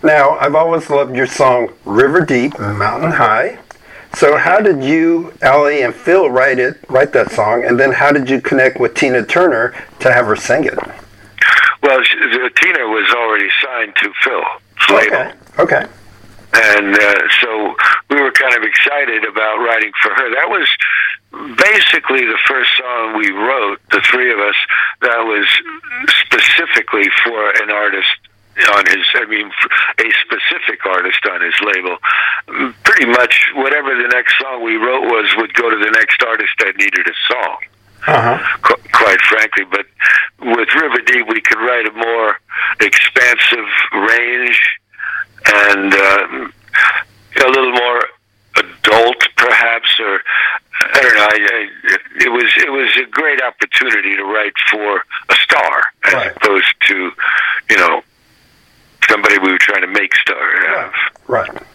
Now, I've always loved your song River Deep, Mountain High. So how did you, Allie, and Phil write that song, and then how did you connect with Tina Turner to have her sing it? Well, Tina was already signed to Phil's label. Okay. And so we were kind of excited about writing for her. That was basically the first song we wrote, the three of us, that was specifically for an artist on his, a specific artist on his label. Pretty much whatever the next song we wrote would go to the next artist that needed a song. Quite frankly, but with River Deep, we could write a more expansive range and a little more adult, perhaps, or I don't know. It was a great opportunity to write for a star, as opposed to somebody we were trying to make star. Right.